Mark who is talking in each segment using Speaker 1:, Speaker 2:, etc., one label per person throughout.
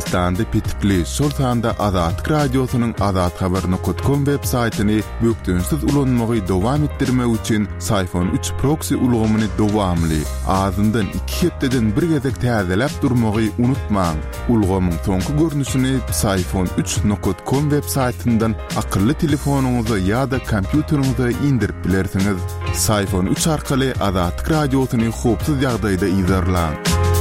Speaker 1: Türkmenistan'da pitipli Sultan'da Azatlyk Radiosynyň azathabar.com web saytyny bökdünsiz ulanmagy dowam etdirmek üçin Sayfon 3 proxy ulgamyny dowamly azyndan 2 hepdeden bir gezek täzeläp durmagy unutmaň. Ulgamyň soňky görnüşini sayfon3.com web saytyndan akylly telefonuňyza ýa-da kompýuteriňize indirip bilersiňiz. Sayfon 3 arkaly Azatlyk Radiosyny hopsuz ýagdaýda izlerläň.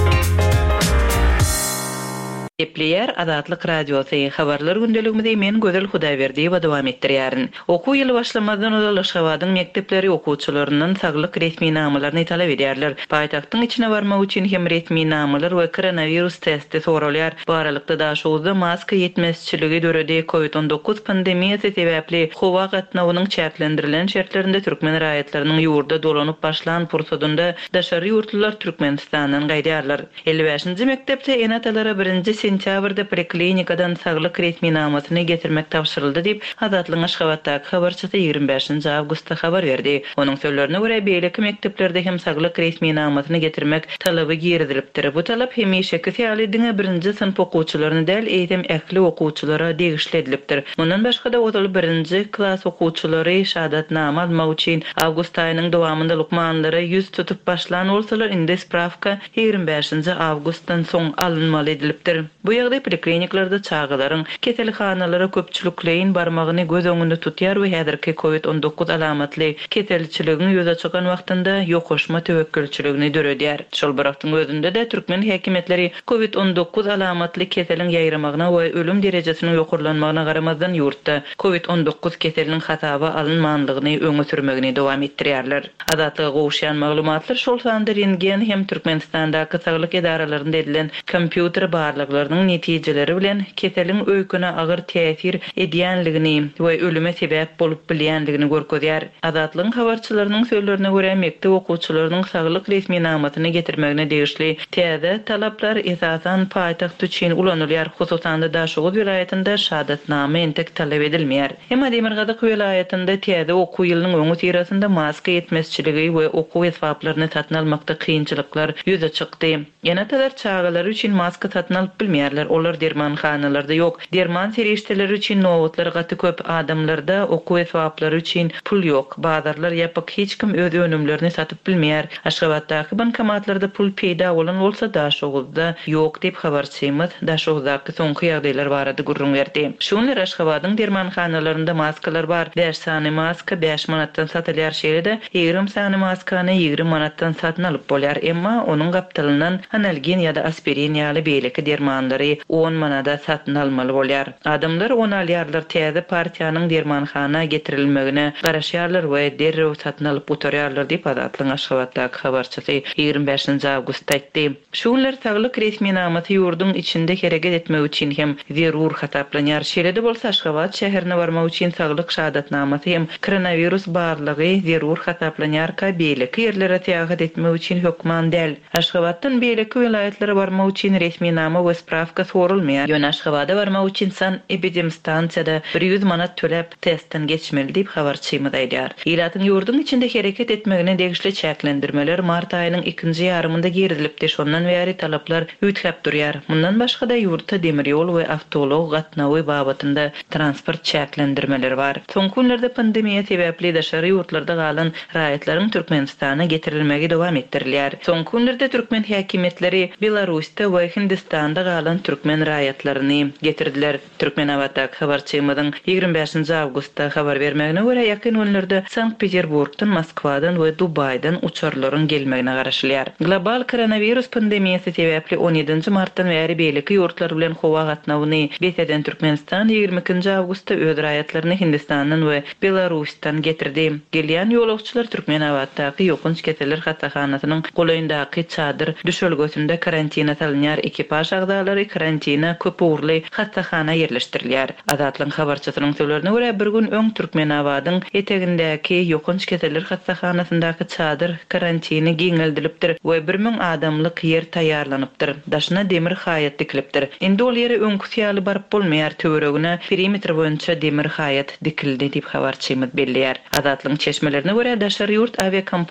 Speaker 2: Epliyer Azatlyk Radiosyny habarlar gündeligimizde men Gözel Hudaýberdiýew dowam etdirýärin. Oku ýyly başlamadan öňe Şawadyň mekdepleri okuwçylarynyň saglyk resmi namalaryny talap edýärler. Paýtagtyň içine barmak üçin hem resmi namalar we koronavirus testi soralýar. Bu aralykda da şowda maska ýetmezçiligi döredi COVID-19 pandemiýasy sebäpli howa gatnawynyň çäklendirilen şertlerinde türkmen raýatlarynyň ýurda dolanyp başlan pursatynda daşary ýurtlylar Türkmenistandan gaýdýarlar. 55-nji mektepde enatalara 1 sentýabrda poliklinikadan saglyk resmi namasyny getirmek tapşyryldy diýip Azatlyň Aşgabatdaky habarçysy 25-nji awgustda habar berdi. Onuň sözlerine görä beýleki mekteplerde hem saglyk resmi namasyny getirmek talaby girdilipdir. Bu talap hemişeki ýalydyňa 1-nji sınıf okuwçylaryny däl eýdem ähli okuwçylara degişledilipdir. Mundan başga da 1-nji klass okuwçylary şahadatnama almak üçin awgust aýynyň dowamynda lukmanlary ýüz tutup başlan bolsalar indi spravka 25-nji awgustdan soň alınmaly edilipdir. Bu ýagdaý polikliniklarda çağılaryň keselhanalary köpçülikleýin barmagyny göz öňünde tutýar we häzirki COVID-19 alamatly keselçiliginiň ýüze çykan wagtynda ýokaşma töwekkülçiligini döredýär. Şol birakdyň özünde de türkmen häkimetleri COVID-19 alamatly keseliň ýaýramagyna we ölüm derejesiniň ýokurlanmagyna garamazdan ýurtda COVID-19 keseliniň hataba alynmanlygyny öňe sürmegini dowam etdirýärler. Azatlyga gowşan maglumatlar şol sanda rengen hem Türkmenistandaky saglyk edaralaryny edilen kompýuter barlyklarynyň netijeleri bilen keseliň öýküne agyr täsir edýänligini we ölüme sebäp bolup bilýänligini görkezýär. Azatlyň habarçylarynyň sözlerine görä mektep okuwçylarynyň saglyk resmi namasyny getirmegine degişli täze talaplar esasan paýtaxt üçin ulanylýar. Hususan da Daşoğuz vilayetinde şahadatnama entek talap edilmeýär. Hem Demirgazyk vilayetinde täze okuw ýylynyň öňü tirasynda maska ýetmezçiligi we okuw esbaplaryny satyn almakda kynçylyklar ýüze çykdy. Enatalar çağılar üçin maska satyn alyp bilmeýärler. Olar dermanhanalarda ýok. Derman serişdeleri üçin nowatlar gaty köp, adamlarda okuw esbaplary üçin pul ýok. Bazarlar ýapyk, hiç kim öz önümlerini satyp bilmeýär. Aşgabatdaky bankomatlarda pul peýda bolan bolsa Daşoğuzda ýok diýip habarçymyz Daşoğuzdaky soňky ýagdaýlar barada gurrun berdi. Şunlar Aşgabatyň dermanhanalarynda maskalar bar. 5 sany maska 5 manatdan satylýar şeýle 20 sany maskany 20 manatdan satyn alyp bolýar. Emma onuň gapdalyndan analgin ýa-da aspirin ýaly beýleki dermanlary 10 manada satyn almaly bolýar. Adamlar onu alýarlar, täze partiýanyň dermanhana getirilmegine garaşýarlar we derrew satyn alyp oturýarlar diýip Azatlyň Aşgabatdaky habarçysy 25-nji awgustda aýtdy. Şunlar saglyk resmi namasy ýurduň içinde hereket etmek üçin hem zerur hataplanýar. Şeýle bolsa Aşgabat şäherine barmak üçin saglyk şahadatnamasy hem koronavirus barlygy zerur hataplanýar ka beýleki ýerlere täýat etmek üçin hökman däl. Aşgabatdan beýleki vilayetlere barmak üçin resmi nama we spravka sorulmaýar. Ýöne Aşgabada barmak üçin san epidemistansiýada 100 manat töläp testden geçmeli diýip habarçymyz aýdýar. Ýylatyň ýurduň içinde hereket etmegine degişli çäklendirmeler mart aýynyň 2-nji ýarymynda girilipdi. Şondan bäri talaplar üýtgäp durýar. Mundan başga da ýurtda demir ýol we awtolog gatnawy babatynda transport çäklendirmeleri bar. Soňky günlerde pandemiýa sebäpli daşary ýurtlarda galan raýatlaryň Türkmenistana getirilmegi dowam etdirilýär. Soňky günlerde türkmen häkimetleri Belarusda we Hindistanda galan türkmen raýatlaryny getirdiler. Türkmenabatdaky habarçymyzyň 25-nji awgustda habar bermegine görä ýakyn günlerde Sankt-Peterburgdan, Moskwadan we Dubaýdan uçarlaryň gelmegine garaşylýar. Global koronavirus pandemiýasy sebäpli 17-nji martdan bäri beýleki ýurtlar bilen howa gatnawyny beýleden Türkmenistan 22-nji awgustda öz raýatlaryny Hindistandan we Belarusdan getirdi. Gelýän ýolagçylar Türkmenabatdaky ýokunç keseler hatahanasynyň goýundaky çadyr düşölgesinde karantina salynýar. Ekipaj agdalary karantina köpürli hatahana ýerleşdirilýär. Azatlyň habarçysynyň sözlerine görä bir gün öň Türkmenabatyň etegindäki ýokunç keseler hatahanasyndaky çadyr karantini giňeldilipdir we 1000 adamlyk ýer taýýarlanypdyr. Daşyna demir haýat dikilipdir. Indi ol ýere öňküsýaly barıp bolmaýar, töweregine perimetr boýunça demir haýat dikildi diýip habarçymyz belliýär. Azatlyň çeşmelerine görä daşary ýurt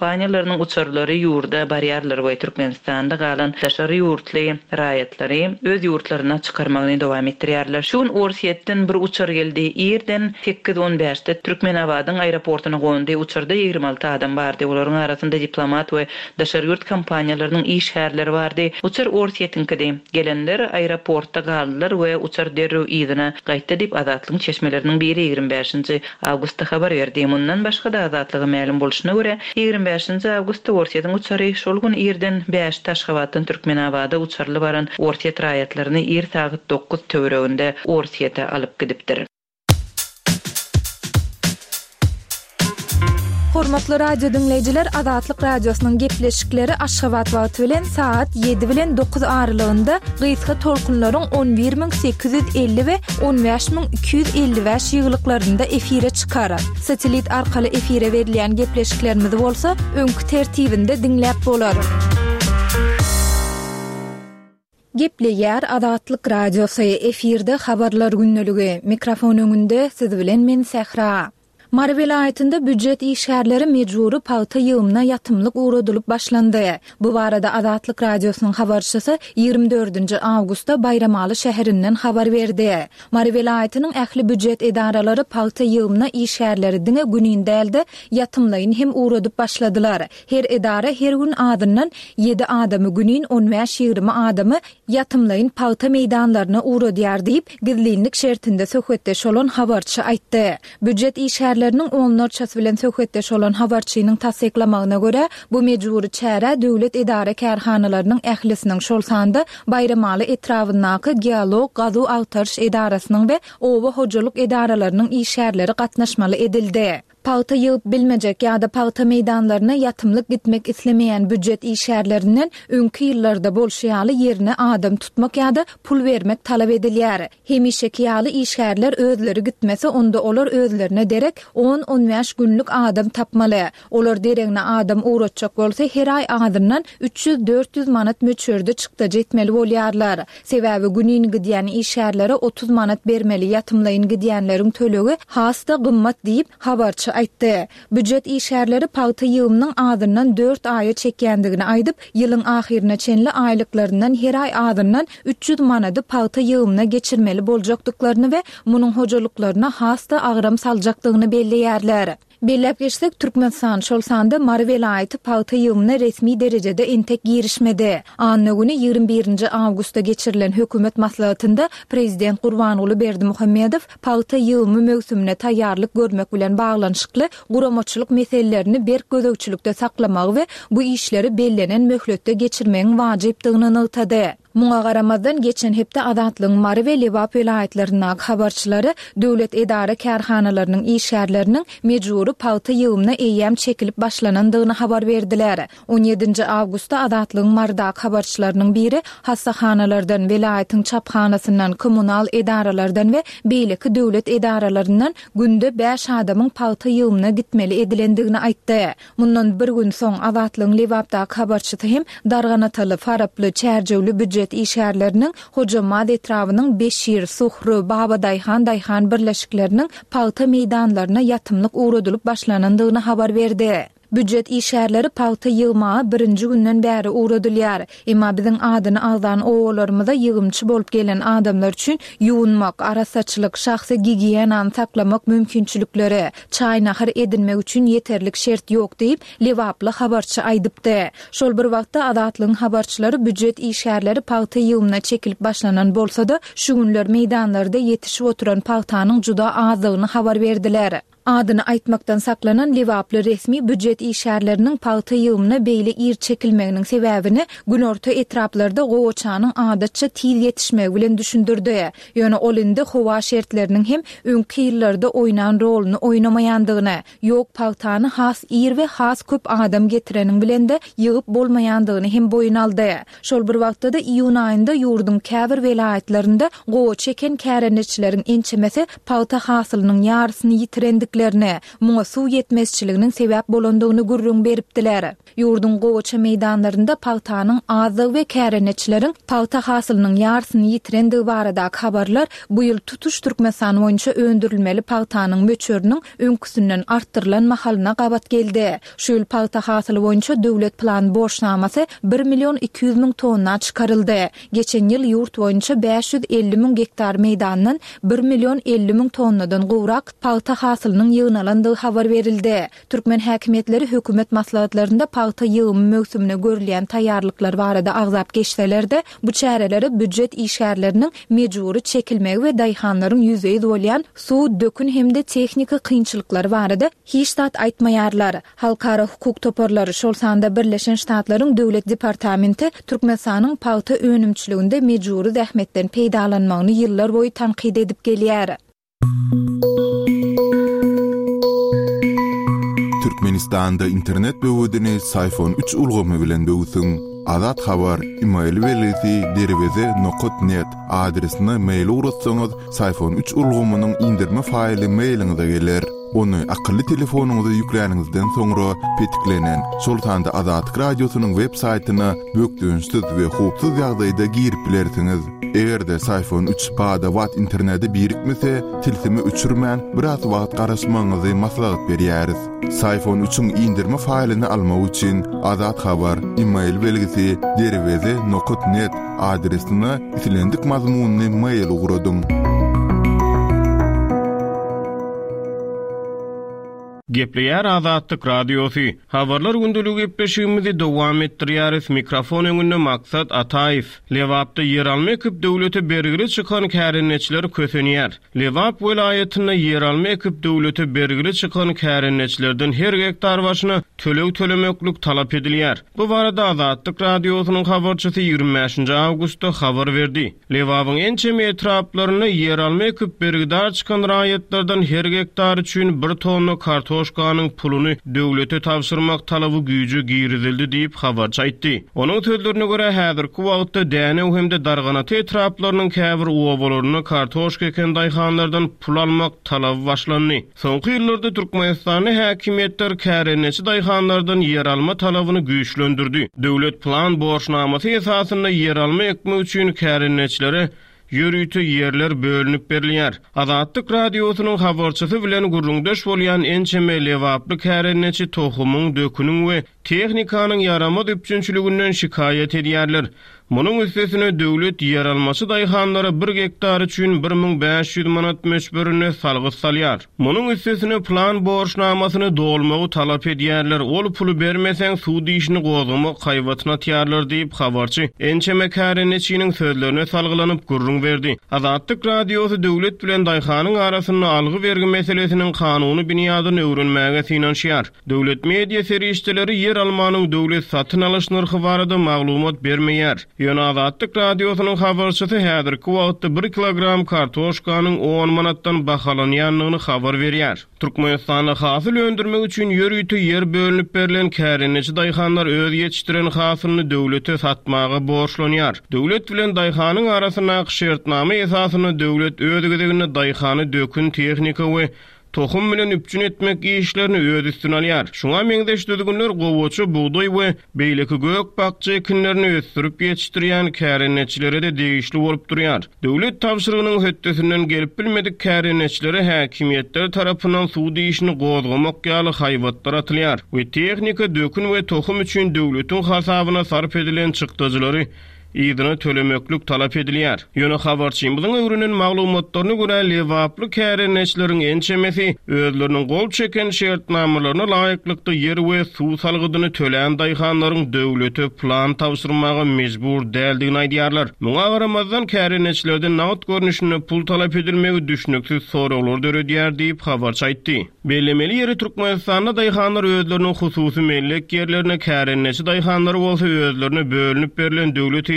Speaker 2: aviakompaniýalarynyň uçarlary ýurda barýarlar we Türkmenistanda galan daşary ýurtly raýatlary öz yurtlaryna çykarmagyny dowam etdirýärler. Şun Orsiýetden bir uçar geldi. Ýerden 8-15-de Türkmenabadyň aeroportyna gondy. Uçarda 26 adam bardy. Olaryň arasynda diplomat we daşary ýurt kompaniýalarynyň işgärleri bardy. Uçar Orsiýetinkide gelenler aeroportda galdylar we uçar derrew ýygyna gaýtdy dip Azatlygyň çeşmeleriniň biri 25-nji awgustda habar berdi. Mundan başga da Azatlygy ma'lum bolşuna görä 25-nji awgustda Orsiýetiň uçary şol gün ýerden 5 Taşgabatdan Türkmenabada uçarly baran Orsiýet raýatlaryny ýer saat 9 töwereginde Orsiýete alyp gidipdir.
Speaker 3: Hormatly radio dinleyijiler, Azatlyk radiosynyň gepleşikleri Aşgabat wagty bilen saat 7 bilen 9 aralygynda gysga tolkunlaryň 11850 we 15255 ýyglyklarynda efire çykarar. Satelit arkaly efire berilýän gepleşiklerimiz bolsa öňkü tertibinde dinläp bolar. Gepleýär Azatlyk radiosy efirde habarlar günneligi. Mikrofon öňünde siz bilen men Sähra. Mary vilayetinde büdjet işgärleri mejburi paýta ýygymyna ýatymlyk uğradylyp başlandy. Bu barada Azatlyk radiosynyň habarçysy 24-nji awgustda Bayramaly şäherinden habar berdi. Mary vilayetiniň ähli büdjet edaralary paýta ýygymyna işgärleri diňe günündälde ýatymlaýyn hem uğradyp başladylar. Her edara her gün adyndan 7 adamy günün 15-20 adamy ýatymlaýyn paýta meýdanlaryna uğradýar diýip gizlilik şertinde söhbetdeş bolan habarçy aýtdy. Büdjet işgärleriniň onlarçasy bilen söhbetdeş bolan habarçynyň tasdiklamagyna görä, bu mejburi çäre döwlet edara kärhanalarynyň ählisiniň şol sanda Bayramaly etrafyndaky geolog gazu awtarş edarasynyň we owa hojalyk edaralarynyň işgärleri gatnaşmaly edildi. Paýta ýygyp bilmejek ýa-da paýta meýdanlaryna ýatymlyk gitmek islemeýän büdjet işgärlerinden öňkü ýyllarda bolşýaly ýerine adam tutmak ýa-da pul bermek talap edilýär. Hemişeki ýaly işgärler özleri gitmese onda olar özlerine derek 10-15 günlük adam tapmaly. Olar deregine adam uğratjak bolsa her ay adından 300-400 manat möçürde çykda jetmeli bolýarlar. Sebäbi günün gidýän işgärlere 30 manat bermeli ýatymlaýyn gidýänleriň tölegi hasda gymmat diýip habarçy aýtdy. Büdjet işgärleri paýta ýygymynyň adından 4 aýa çekýändigini aýdyp, ýylyň ahirine çenli aýlyklaryndan her ay adından 300 manady paýta ýygymyna geçirmeli boljakdyklaryny we munyň hojalyklaryna hasda agram saljakdygyny belleýärler. Bellep geçsek Türkmenistan şol sanda Mary vilayeti paýta ýygymyna resmi derejede entek girişmedi. Anny güni 21-nji awgustda geçirilen hökümet maslahatynda prezident Gurbanuly Berdimuhammedow paýta ýygymy mögsümine taýýarlyk görmek bilen baglanyşykly guramaçylyk meselelerini berk gözegçilikde saklamak we bu işleri bellenen möhletde geçirmegiň wajypdygyny ýytady. Muňa garamazdan geçen hepde Azatlygyň Mary we Lewap vilayetleriniň habarçylary döwlet edara kärhanalarynyň işgärleriniň mejburi paýta ýygymyna eýýäm çekilip başlanandygyny habar berdiler. 17-nji awgustda Azatlygyň Mardak habarçylarynyň biri hassahanalardan, vilayetiň çaphanasyndan, kommunal edaralardan we beýleki döwlet edaralaryndan günde 5 adamyň paýta ýygymyna gitmeli edilendigini aýtdy. Mundan bir gün soň Azatlygyň Lewapda habarçysy hem darganataly, faraply, çärjewli büdjet işgärleriniň hojamad etrafynyň Beşir, Suhru, Babadayhan, Dayhan birleşikleriniň paýta meýdanlaryna ýatymlyk uğradylyp başlanandygyny habar berdi. Büdjet işgärleri paýta ýygmagy birinji günden bäri uğradylýar. Emma biziň adyny aldan owalarymyza ýygymçy bolup gelen adamlar üçin ýuwunmak, arasaçylyk, şahsy gigiyenany saklamak mümkinçilikleri, çaýnahar edinmek üçin ýeterlik şert ýok diýip Lewaply habarçy aýdypdy. Şol bir wagtda Azatlygyň habarçylary büdjet işgärleri paýta ýygymyna çekilip başlanan bolsa-da şu günler meýdanlarda ýetişip oturan paýtanyň juda azdygyny habar berdiler. Adyny aýtmakdan saklanan Lewaply resmi büdjet işgärleriniň paýta ýygymyna beýle ir çekilmeginiň sebäbini günorta etraplarda gowaçanyň adatça tiz ýetişmegi bilen düşündirdi. Ýöne ol indi howa şertleriniň hem öňkü ýyllarda oýnan roluny oýnamaýandygyny, ýok paýtany has ir we has köp adam getireniň bilen de ýygyp bolmaýandygyny hem boyun aldy. Şol bir wagtda da iýun aýynda ýurdun käbir vilayetlerinde gowa çeken kärenetçileriň ençemesi paýta hasylynyň ýarysyny ýitirendik etdiklerini, muňa suw yetmezçiliginiň sebäp bolandygyny gurrun beripdiler. Ýurdun gowaça meýdanlarynda paýtanyň azlygy we kärenetçileriň paýta hasylynyň ýarsyny ýitirendiği barada habarlar bu ýyl tutuş Türkmenistan boýunça öndürilmeli paýtanyň möçörüniň öňküsünden artdyrylan mahalyna gabat geldi. Şu ýyl paýta hasyly boýunça döwlet plan borçnamasy 1.200.000 tonna çykaryldy. Geçen ýyl ýurt boýunça 550.000 hektar meýdanyň 1.050.000 tonnadan gowrak paýta hasylynyň ýygnalandyğı habar berildi. Türkmen häkimetleri hökümet maslahatlarynda paýta ýygymy mögsümine görülýän taýýarlyklar barada agzap geçseler-de bu çäreleri büdjet işgärleriniň mejburi çekilmegi we daýhanlaryň ýüzeyi bolýan suw dökün hemde tehnika kynçylyklary barada hiç zat aýtmaýarlar. Halkara hukuk toparlary şol sanda Birleşen Ştatlaryň döwlet departamenti Türkmenistanyň paýta önümçiliginde mejburi zähmetden peýdalanmagyny ýyllar boýy tanqid edip gelýär.
Speaker 1: Türkmenistanda internet böwedini Sayfon 3 ulgamy bilen böwsün. Azat habar email welesi derweze.net adresine mail urutsaňyz Sayfon 3 ulgamynyň indirme faýly mailiňize geler. Onu akıllı telefonuňyza ýükleningizden soňra petiklenen Sultanda Azatlyk Radiosynyň web saýtyna bökdüňsiz we hupsuz ýagdaýda girip bilersiňiz. Egerde Sayfon 3 bada wat interneti birikmese, tilsimi öçürmän biraz wagt garaşmaňyzy maslahat berýäris. Sayfon 3-üň indirme faýlyny almak üçin Azat habar email belgisi derweze.net adresine itilendik mazmunny mail ugradyň.
Speaker 4: Gepleýär Azatlyk Radiosy. Habarlar gündelik gepleşigimizi dowam etdirýäris. Mikrofon öňünde Maksat Ataýew. Lewapda yer alma ekip döwlete bergili çykan kärenetçiler kösenýär. Lewap welaýatyna yer alma ekip döwlete bergili çykan kärenetçilerden her hektar başyna tölemeklik talap edilýär. Bu barada Azatlyk Radiosynyň habarçysy 25 awgustda habar berdi. Lewapyň ençemi etraplaryny yer alma ekip bergidar çykan raýatlardan her hektar üçin 1 tonna kartoşkanyň pulunu döwlete tapşyrmak talaby güýjü girizildi diýip habarçy aýtdy. Onuň sözlerine görä häzirki wagtda däne hemde darganaty etraplarynyň käbir owabalaryny kartoşka eken daýhanlardan pul almak talaby başlandy. Soňky ýyllarda Türkmenistanyň häkimetler kärenetçi daýhanlardan yer alma talabyny güýçlendirdi. Döwlet plan borçnamasy esasyna yer alma ekmek üçin kärenetçilere ýörüýti yerler bölünip berilýär. Azatlyk Radiosynyň habarçysy bilen gurrundaş bolýan ençeme lewaply kärenetçi tohumyň dökünüň we tehnikanyň yaramaz üçinçiliginden şikayet edýärler. Munyň üstesine döwlet yer almasy daýhanlara 1 hektar üçin 1500 manat meşberini salgy salýar. Munyň üstesine plan borçnamasyny dolmagy talap edýärler. Ol pulu bermeseň suw diýişini gozgamak kaýbatyna týarlar diýip habarçy ençeme kärenetçiniň sözlerine salgylanyp gurrun berdi. Azatlyk Radiosy döwlet bilen daýhanyň arasyny algy bergi meselesiniň kanuny binýadyny öwrenmäge synanýar. Döwlet media serişçileri yer almanyň döwlet satyn alyş narhy barada maglumat bermeýär. Ýöne Azatlyk Radiosynyň habarçysy häzirki wagtda 1 kilogram kartoşkanyň 10 manatdan bahalanýanlygyny habar berýär. Türkmenistanda hasyl öndürmek üçin ýörüýti yer bölünip berilen kärenetçi daýhanlar öz ýetişdiren hasylyny döwlete satmaga borçlanýar. Döwlet bilen daýhanyň arasyna şertnama esasyna döwlet öz gezegine daýhany dökün tehnika we tohum bilen üpçün etmek işlerini öz üstüne alýar. Şuňa meňdeşdirdiginler gowaça buğday we beýleki gök bakça ekinlerini ösdürip ýetişdirýän kärenetçilere de degişli bolup durýar. Döwlet tapşyrygynyň höttesinden gelip bilmedik kärenetçilere häkimetler tarapyndan suw diýişini gozgamak ýaly haýbatlar atylýar we tehnika dökün we tohum üçin döwletiň hasabyna sarf edilen çykdyjylary ýygyny tölemeklik talap edilýär. Ýöne habarçymyzyň öwrenen maglumatlaryna görä lewaply kärenetçileriň ençemesi özleriniň gol çeken şertnamalaryna laýyklykda yer we suw salgydyny töleýän daýhanlaryň döwlete plan tapşyrmaga mejbur däldigini aýdýarlar. Muňa garamazdan kärenetçilerden nagd görnüşine pul talap edilmegi düşnüksiz soraglar döredýär diýip habarçy aýtdy. Bellemeli ýeri Türkmenistanda daýhanlar özleriniň hususy mellek ýerlerine kärenetçi daýhanlary bolsa özlerine bölünip berilen döwlet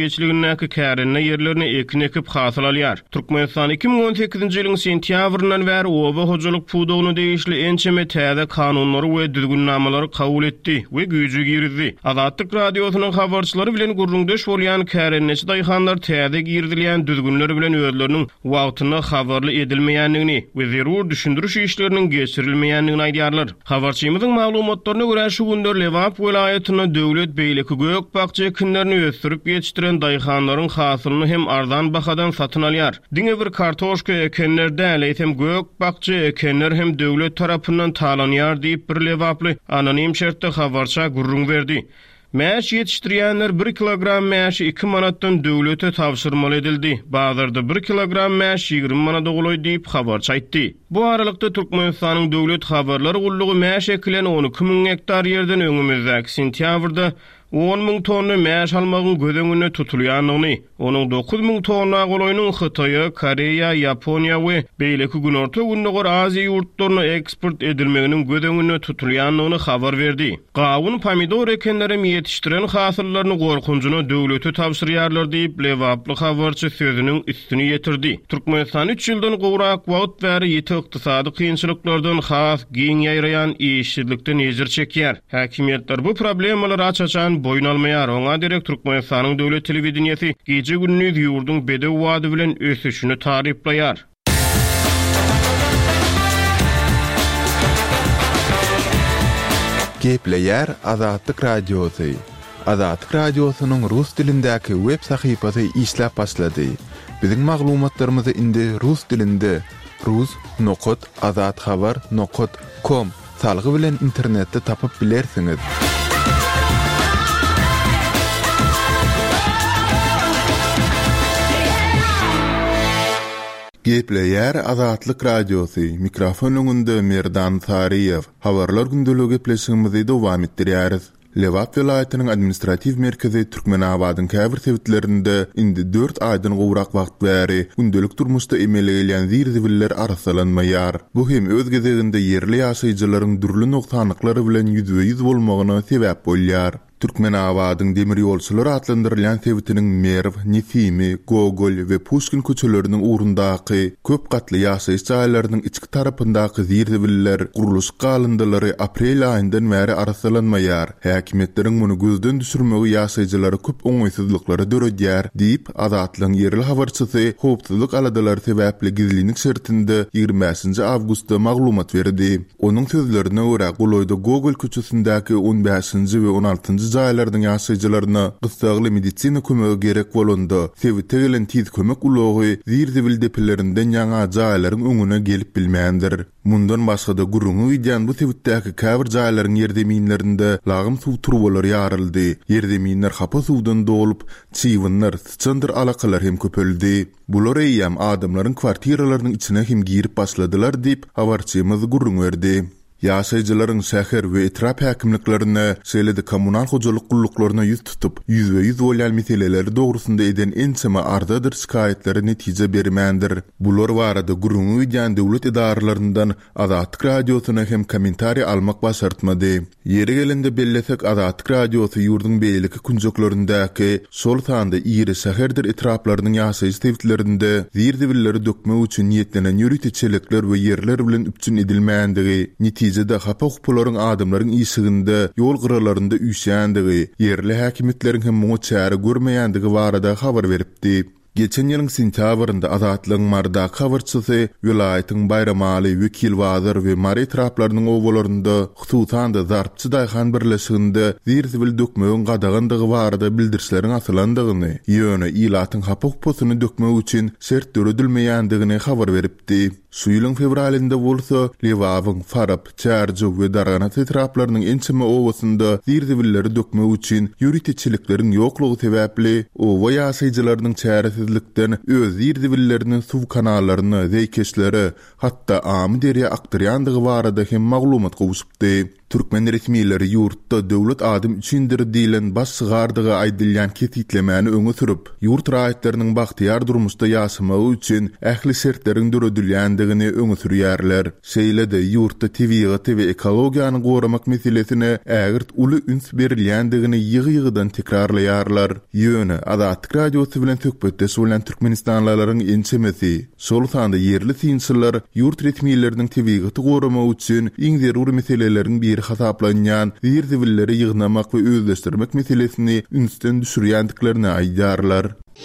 Speaker 4: beýleçiligindäki kärenne ýerlerini ekin ekip hasyl alýar. Türkmenistan 2018-nji ýylyň sentýabryndan bäri oba hojalyk pudugyny değişli ençeme täze kanunlary we düzgünnamalary kabul etdi we güýje girdi. Azatlyk radiosynyň habarçylary bilen gurrundaş bolýan kärenneçi daýhanlar täze girdilýän düzgünleri bilen özleriniň wagtyna habarly edilmeýändigini we zerur düşündiriş işlerinin geçirilmeýändigini aýdýarlar. Habarçymyzyň maglumatlaryna görä şu günler Lewap welaýatyna döwlet beýleki gök bakça ekinlerini ösürüp yetiştiren daýhanlaryň hasylyny hem arzan bahadan satyn alýar. Diňe bir kartoşka ekenlerde hem gök bakça ekenler hem döwlet tarapyndan talanýar diýip bir Lewaply anonim şertde habarça gurrun berdi. Mäş yetiştirýänler 1 kilogram mäşi 2 manatdan döwlete tapşyrmaly edildi. Bazarda 1 kilogram mäş 20 manata goly diýip habarça aýtdy. Bu aralykda Türkmenistanyň döwlet habarlary gullugy mäş ekilen 12.000 hektar ýerden öňümizdäki sentýabrda 10.000 tonna mäş almagyň gödüňüne tutulýanlygyny, onuň 9.000 tonna goloýunyň Hytaýa, Koreýa, Ýaponiýa we beýleki Günorta Günnägör Aziýa ýurtlaryna eksport edilmeginiň gödüňüne tutulýanlygyny habar berdi. Gawun pomidor ekenleri ýetişdiren hasyllaryny gorkunjuna döwlete tapşyrýarlar diýip Lewaply habarçy sözüniň üstüni ýetirdi. Türkmenistan 3 ýyldan gowrak wagt bäri ýeti ykdysady kynçylyklardan has giň ýaýraýan işçilikden ejir çekýär. Häkimetler bu problemalary açaçan boyun almaýar. Oňa direkt Türkmenistanyň döwlet telewizionyasy gece gündüz ýurduň bedew wady bilen ösüşini taryplaýar.
Speaker 1: Gepleýär Azatlyk radiosy. Azatlyk radiosynyň rus dilindäki web sahypasy işläp başlady. Biziň maglumatlarymyzy indi rus dilinde rus.azatxabar.com salgy bilen internetde tapyp bilersiňiz. Gepleýär Azatlyk radiosy. Mikrofon öňünde Merdan Sariýew. Habarlar gündeligi gepleşigimizi dowam etdirýäris. Lewap welaýatynyň administrativ merkezi Türkmenabadyň käbir sewitlerinde indi 4 aýdan gowrak wagt bäri gündelik durmuşda emelleýän zirziwiller arsalanmaýar. Bu hem öz gezeginde yerli ýaşaýjylaryň dürli noksanlyklary bilen ýüzbe-ýüz bolmagyna sebäp bolýar. Türkmenabadyň demir ýolçular atlandyrylýan sewitiniň Merv, Nefimi, Gogol we Pushkin köçeleriniň urundaky köp gatly ýaşaýyş jaýlarynyň içki tarapyndaky zirziwiller guruluş galındalary aprel aýyndan bäri arsalanmaýar. Häkimetleriň muny gözden düşürmegi ýaşaýjylary köp oňaýsyzlyklary döredýär diýip Azatlyň yerli habarçysy howpsuzlyk aladalary sebäpli gizlilik şertinde 25 awgustda maglumat berdi. Onuň sözlerine görä Goloýda Gogol köçesindäki 15 we 16 jaýlardyň ýaşaýjylaryna gysgaly medisina kömegi gerek bolanda, sewite gelen tiz kömek ulogy zirziwil depelerinden ýaňa jaýlaryň öňüne gelip bilmändir. Mundan başga da gurrungy widýan bu sewitdäki käbir jaýlaryň ýerdeminlerinde lagym suw turbolary ýaryldy. Ýerdeminler hapa suwdan dolup, çywynlar, çyndyr alakalar hem köpeldi. Bular eýýäm adamlaryň kwartiralarynyň içine hem girip başladylar diýip habarçymyz gurrun berdi. Ýaşaýjylaryň şäher we etrap häkimliklerine, şeýle-de kommunal hojalyk gullyklaryna ýüz tutup, ýüzbe-ýüz bolýan meseleleri dogrusynda eden ençeme ardadyr şikaýetleri netije bermändir. Bular barada gurrungy widýan döwlet idaralaryndan Azatlyk radiosyna hem kommentariýa almak başartmady. Ýeri gelende bellesek Azatlyk radiosy ýurduň beýleki kunjuklaryndaky şol sanda ýeri şäherdir etraplarynyň ýaşaýyş sebitlerinde zirziwilleri dökmek üçin niýetlenen ýürütçilikler we ýerler bilen üpçün edilmäändigi, netijede hapa-hupularyň adamlaryň işiginde, ýol gyralarynda üýşändigi, yerli häkimetleriň hem muňa çäre görmeýändigi barada habar beripdi. Geçen ýylyň sentýabrynda Azatlyň marda habarçysy welaýatyň Bayramaly, Wekil Wazir we Mary traplarynyň owalarynda hususan da zarpçy daýhan birleşiginde zirziwil dökmegiň gadagandygy barada bildirişleriň asylandygyny, ýöne ilatyň hapa-hupusyny dökmek üçin şert döredilmeýändigini habar beripdi. Şu ýylyň fevralynda bolsa Lewapyň Farab, Çärji we Darganat traplarynyň ençeme owasynda zirziwilleri dökmek üçin ýürütçiliklerin ýoklugy sebäpli owa ýaşaýjylarynyň çäresizlikden öz zirziwilleriniň suw kanallaryny, zeýkeşleri, hatda amy derýä akdyrýandygy barada hem maglumat gowuşupdy. Türkmen resmiýetleri ýurtda döwlet adam üçindir diýilen baş sygardygy aýdylýan ketitlemeni öňe sürüp, ýurt raýatlarynyň bagtyar durmuşda ýaşamagy üçin ähli sertleriň döredilýändigini öňe sürýärler. Şeýle-de ýurtda tabiaty we ekologiýany goramak meselesine ägirt uly üns berilýändigini ýygy-ýygydan tekrarlaýarlar. Ýöne Azatlyk Radiosu bilen söhbetde bolan türkmenistanlylaryň ençemesi, şol sanda yerli synçylar ýurt resmiýetleriniň tabiaty goramagy üçin iň zerur meselelerin bir hasaplanýan zirzibilleri ýygnamak we özleşdirmek meselesini ünsden düşürýändiklerini aýdarlar.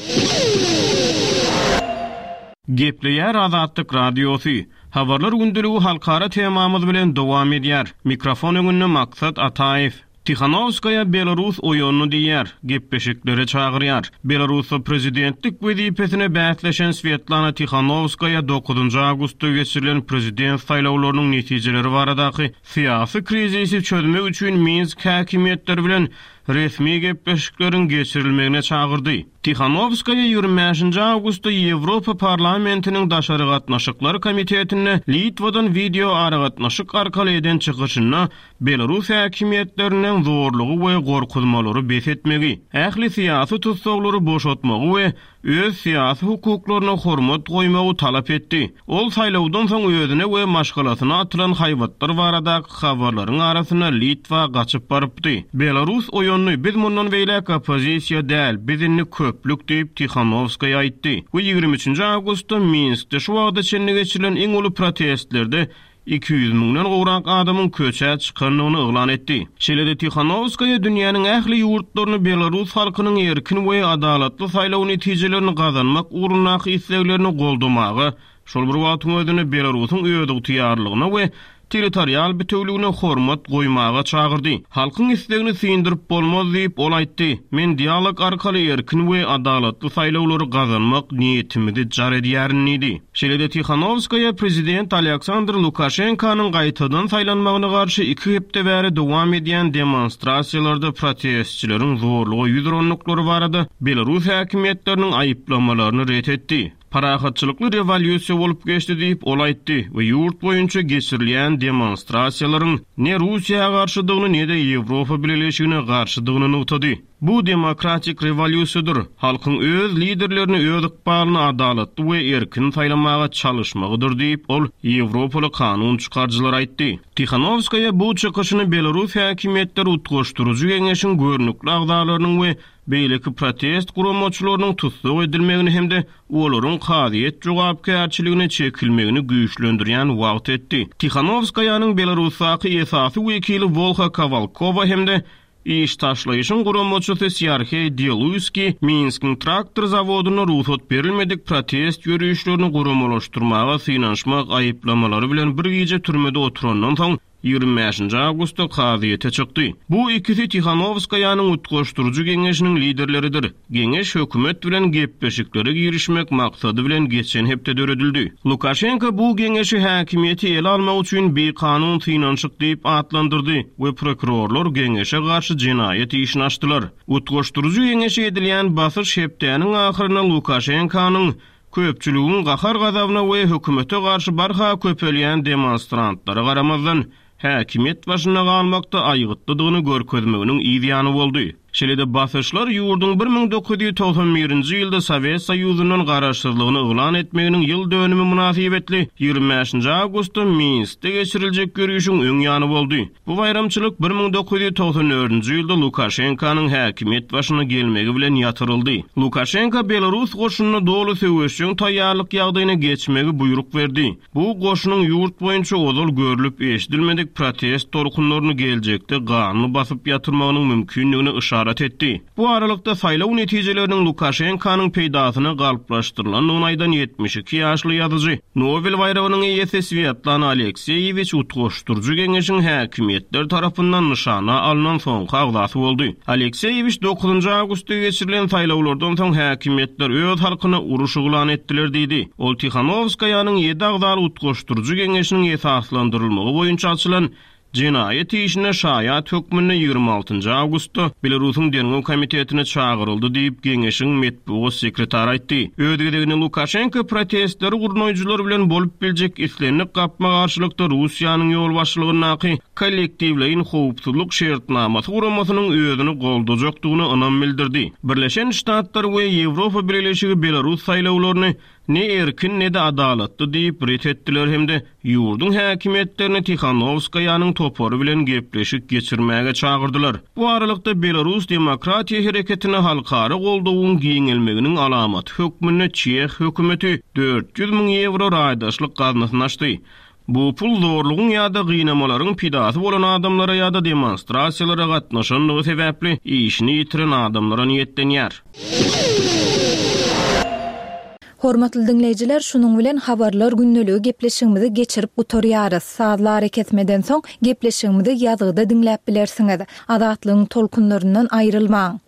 Speaker 4: Gepleýär Azatlyk Radiosu. Habarlar gündeligi halkara temamyz bilen dowam edýär. Mikrofon öňünde Maksat Ataýew. Tikhanovskaya Belarus oyonunu diýär, gepleşikleri çağırýar. Belarusy prezidentlik wezipesine bäsleşen Svetlana Tikhanovskaya 9 awgustda geçirilen prezident saýlawlarynyň netijeleri baradaky syýasy krizisi çözmek üçin Minsk häkimetleri bilen resmi gepleşiklerin geçirilmegine çağırdy. Tikhanovskaya 25 awgustda Ýewropa parlamentiniň daşary gatnaşyklar komitetine Litwadan video aragatnaşyk arkaly eden çykyşyna Belarus häkimetlerinden zorlugy we gorkuzmalary besetmegi, ähli syýasy tutsaglary boşatmagy we öz syýasy hukuklaryna hormat goýmagy talap etdi. Ol saýlawdan soň özüne we maşgalasyna atylan haýwatlar baradaky habarlaryň arasyna Litwa gaçyp barypdy. Belarus oyunny biz mundan beýlek opozisiýa däl, bizini köplük diýip Tikhanovskaya aýtdy. Bu 23 awgustda Minskde şu wagtda çenli geçirilen iň uly protestlerde 200 000-den gowrak adamyň köçe çykanlygyny oglan etdi. Şeýle-de Tikhanovskaya dünýäniň ähli ýurtlaryny Belarus halkynyň erkin we adalatly saýlaw netijelerini gazanmak urunaky isleglerini goldamagy, şol bir wagtyň özüne Belarusyň öýdüg tiýarlygyna we territorial bütünlüğüne hormat goýmaga çağırdy. Halkyň islegini syndyryp bolmaz diýip ol aýtdy. Men dialog arkaly erkin we adalatly saýlawlary gazanmak niýetimizi jar edýärin idi. Şeýle-de Tikhanovskaya prezident Aleksandr Lukashenkanyň gaýtadan saýlanmagyna garşy 2 hepde bäri dowam edýän demonstrasiýalarda protestçileriň zorlugy ýüzronlyklary barada Belarus häkimetleriniň aýyplamalaryny ret etdi. Parahatçylykly revolýusiýa bolup geçdi diýip ol aýtdy we ýurt boýunça geçirilýän demonstrasiýalaryň ne Russiýaga garşydygyny ne de Ýewropa Birleşigine garşydygyny nutdy. Bu demokratik revolýusiýadyr. Halkyň öz liderlerini öz ykbalyny adalatly we erkin saýlamaga çalışmagydyr diýip ol Ýewropaly kanun çykarjylar aýtdy. Tikhanovskaya bu çykyşyny Belarus häkimetleri utgaşdyryjy geňeşiň görnükli agdalarynyň we beýleki protest guramaçylarynyň tutsak edilmegini hemde olaryň kaziýet jogapkärçiligine çekilmegini güýçlendirýän wagt etdi. Tikhanovskaýanyň Belarusdaky esasy wekili Volha Kavalkova hemde iş taşlayışın guramaçysı Sergey Deluski Minskiň traktor zawodyna ruhsat berilmedik protest ýürüýüşlerini guramalaşdyrmaga synanşmak aýyplamalary bilen bir gece türmede oturandan soň 25 awgustda kaziýete çykdy. Bu ikisi Tikhanovskaýanyň utgaşdyryjy geňeşiniň liderleridir. Geňeş hökümet bilen gepleşiklere girişmek maksady bilen geçen hepde döredildi. Lukashenko bu geňeşi häkimiýeti ele almak üçin bir kanun synanşyk diýip atlandyrdy we prokurorlar geňeşe garşy jinaýet işini açdylar. Utgaşdyryjy geňeşi edilýän basyş hepdeniň ahyryna Lukashenkanyň köpçüliginiň gahar gazabyna we hökümete garşy barha köpelýän demonstrantlara garamazdan häkimet başyna galmakda aýgytlydygyny görkezmeginiň ýygyany boldy. Şeýle-de basyşlar ýurdun 1991-nji ýylda Sowet Soýuzynyň garaşsyzlygyny oglan etmeginiň ýyl dönümi münasibetli 25 awgustda Minskde geçiriljek görüşüň öňýany boldy. Bu bayramçylyk 1994-nji ýylda Lukashenkanyň häkimet başyna gelmegi bilen ýatyryldy. Lukashenko Belarus goşunyny dolu söwüşçüň taýýarlyk ýagdaýyna geçmegi buyruk berdi. Bu goşunyň ýurt boýunça ozal görülüp eşdilmedik protest torkunlaryny geljekde ganyny basyp ýatyrmagynyň mümkinligini etdi. Bu aralykda saýlaw netijeleriniň Lukashenkanyň peýdasyna galplaşdyrylan onaýdan 72 ýaşly ýazyjy Nobel bayragynyň eýesi Svetlana Alekseyevich utgaşdyryjy geňeşiň häkimetler tarapyndan nyşana alynan soňky agdasy boldy. Alekseyevich 9 awgustda geçirilen saýlawlardan soň häkimetler öz halkyna uruş oglan etdiler diýdi. Ol Tikhanovskaýanyň 7 agdaly utgaşdyryjy geňeşiniň esaslandyrylmagy boýunça açylan Cinayet işine şayat hökmüne 26 Awgustda Belarusyň Dengiň Komitetine çağıryldy diýip geňeşiň medeniýet sekretary aýtdy. Ödegedegini Lukashenko protestleri gurnoýjylar bilen bolup biljek islenip gapma garşylykda Russiýanyň ýol başlygynyň kollektiwleýin howpsuzlyk şertnamasy guramasynyň özüni goldajakdygyny anam bildirdi. Birleşen Ştatlar we Ýewropa Birleşigi Belarus saýlawlaryny ne erkin ne de adalatly diýip ret etdiler hemde ýurdun häkimetlerini Tikhanovskaýanyň topory bilen gepleşik geçirmäge çağırdylar. Bu aralykda Belarus demokratiýa hereketine halkara goldawyň giňelmeginiň alamaty hökmüne Çeх hökümeti 400 000 euro raýdaşlyk gaznasyny açdy. Bu pul zorluğun ya da gynamalaryň pidasy bolan adamlara ya da demonstrasiýalara gatnaşanlygy sebäpli işini ýitiren adamlara niýetlenýär.
Speaker 3: Hormatly dinleýijiler, şunuň bilen habarlar günneligi gepleşigimizi geçirip gutarýarys. Saatlar ketmeden soň gepleşigimizi ýazgyda dinläp bilersiňiz. Azatlygyň tolkunlaryndan aýrylmaň.